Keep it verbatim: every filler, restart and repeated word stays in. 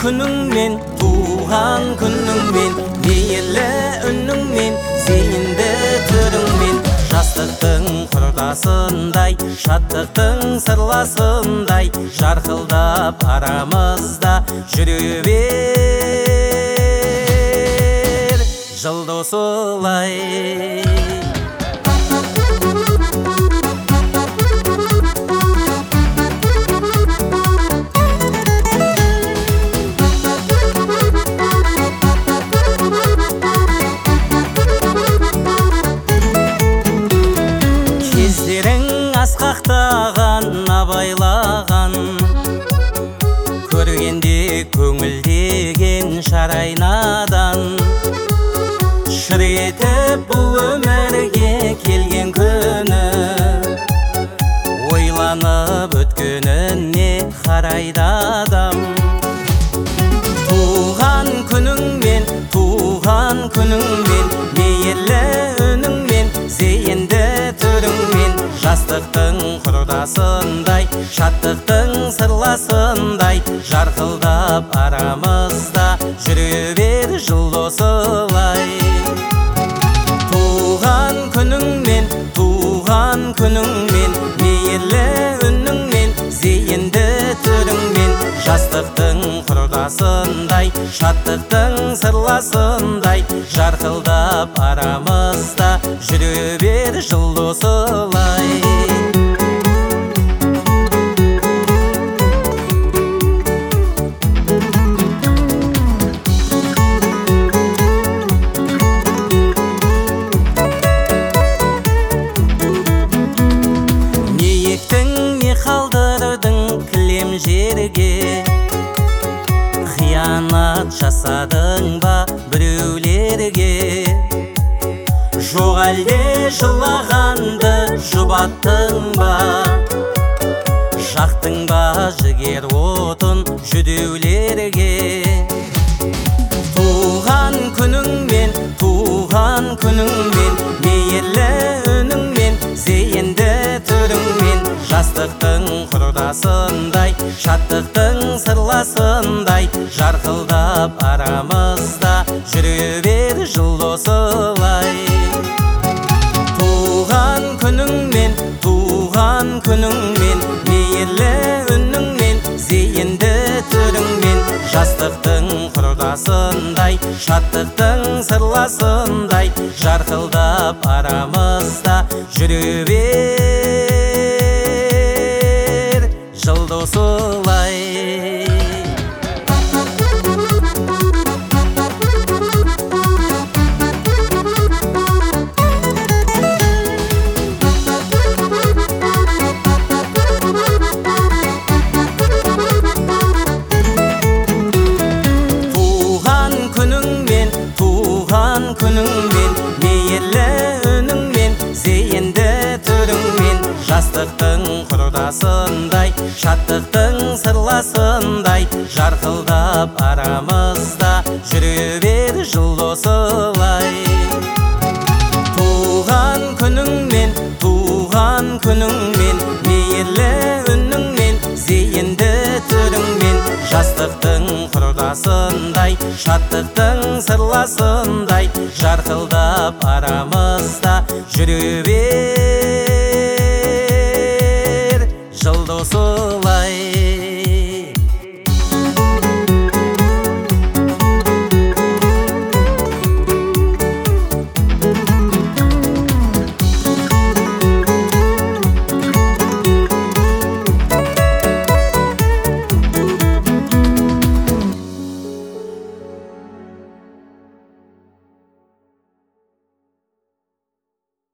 күніңмен, туған күніңмен, мейірлі үніңмен, зейінді түріңмен, жастықтың құрдасындай, шаттықтың сырласындай, жарқылдап арамызда жүре бер, жылдосылай. Асқақтаған, абайлаған, көргенде көңілдеген шарайнадан, шыр етіп бұл өмірге келген күні, ойланып өткеніне қарайды адам. Туған күніңмен, туған күніңмен, мейірлі үніңмен, зейінді түріңмен, жастықтың құрдасындай, шаттықтың сырласындай, жарқылдап арамызда жүре бер, жылдосылай. Туған күніңмен, туған күніңмен, мейірлі үніңмен, зейінді түріңмен, жастықтың құрдасындай, шаттықтың сырласындай, жарқылдап арамызда жүре бер, жылдосылай. Қалдырдың кілем жерге, қиянат жасадың ба біреулерге, жоқ әлде жылағанды жұбаттың ба, жақтың ба жігер отын жүдеулерге. Туған күніңмен, туған күніңмен, мейірлі үніңмен, зейінді түріңмен, жастықтың құрдасындай, шаттықтың сырласындай, жарқылдап арамызда жүре бер, жылдосылай. Туған күніңмен, туған күніңмен, мейірлі үніңмен, зейінді түріңмен, жастықтың құрдасындай, шаттықтың сырласындай, жарқылдап арамызда жүре бер, жылдосылай. Күніңмен, мейірлі үніңмен, зейінді түріңмен, жастықтың құрдасындай, шаттықтың сырласындай, жарқылдап арамызда жүре бер, жылдосылай. Туған күніңмен, туған күніңмен, мейірлі үніңмен, зейінді түріңмен, жастықтың құрдасындай, шаттықтың сырласындай, жарқылдап арамызда жүре бер, жылдосылай.